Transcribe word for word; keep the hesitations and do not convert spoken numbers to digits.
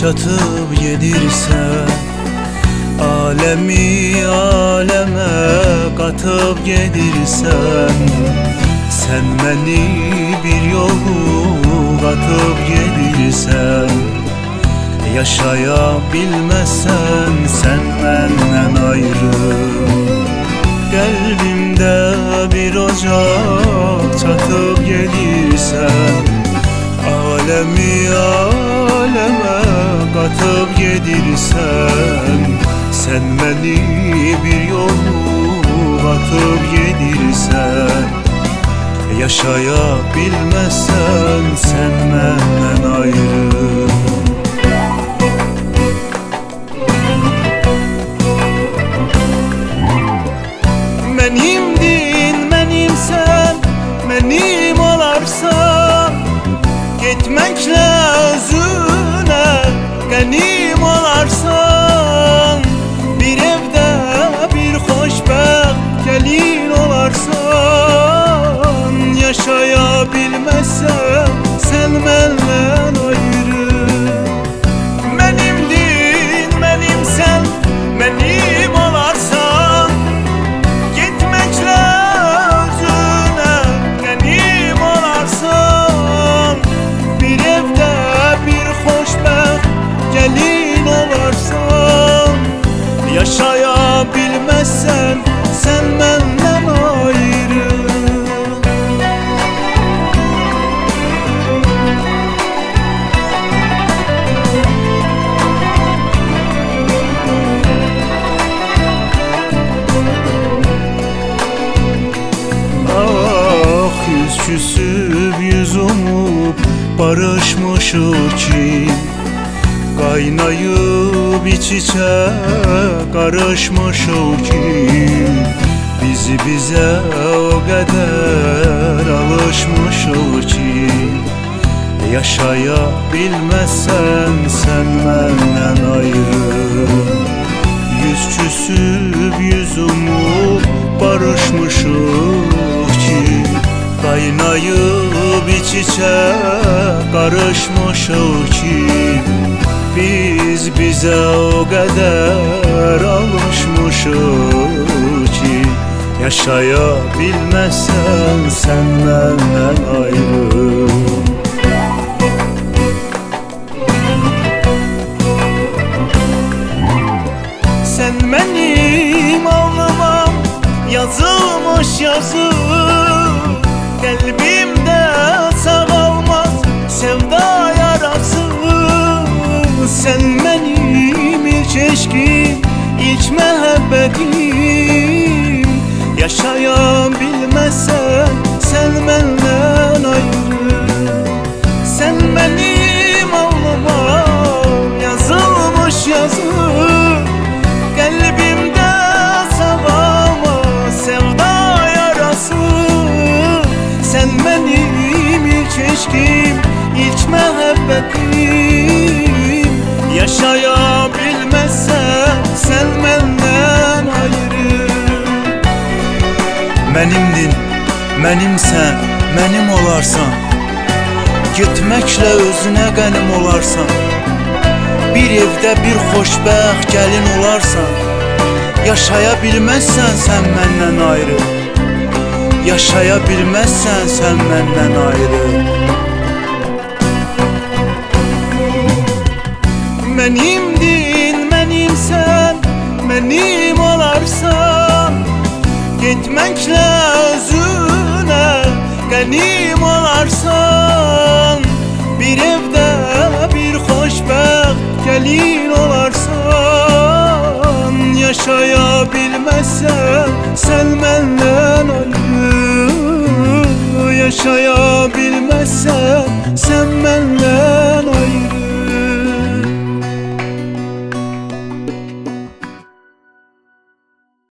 yaşatıp yedirsen, alemi aleme katıp yedirsen, sen beni bir yolu katıp yedirsen, yaşayabilmezsen sen benden ayrı. Kalbimde bir ocak çatıp yedirsen, alemi aleme katıp yedirsen, sen beni bir yolu katıp yedirsen, yaşayabilmezsen sen benden ayrı. Benimdin, benimsen, benim olarsan, gitmekle özüne ganim olarsan, bir evde bir hoşbext gelin olarsan, yaşayabilmezsen sen benden ayrı. Benimdin, benimsen, benim olarsan, gitmekle özüne ganim olarsan, bir evde bir hoşbext gelin olarsan, yaşayabilmezsen sen benden ayrı. Ah, yüz küsüp yüz umup barışmışık ki, kaynayıp iç içe karışmışık ki, bizi bize o kadar alışmışık ki, yaşayabilmezsen sen benden ayrı. Yüz küsüp yüz umup barışmışık ki, kaynayıp iç içe karışmışık ki, biz bize o kadar alışmışık ki, yaşayabilmezsen sen benden ayrı. Sen benim alnıma yazılmış yazı, kalbimde sağalmaz sevda yarası. Sen benim ilk eşkim, ilk muhabbetim, yaşayabilmezsen sen benden ayrı. Sen benim alnıma yazılmış yazı, kalbimde sağalmaz sevda yarası. Sen benim ilk eşkim, ilk muhabbetim, yaşayabilmezsen sen benden ayrı. Benimdin, benimsen, benim olarsan, gitmekle özüne ganim olarsan, bir evde bir hoşbext gelin olarsan, yaşayabilmezsen sen benden ayrı. Yaşayabilmezsen sen benden ayrı. Benimdin, benimsen, benim olarsan, gitmekle özüne ganim olarsan, bir evde bir hoşbext gelin olarsan, yaşayabilmezsen sen benden ayrı. Yaşayabilmezsen sen benden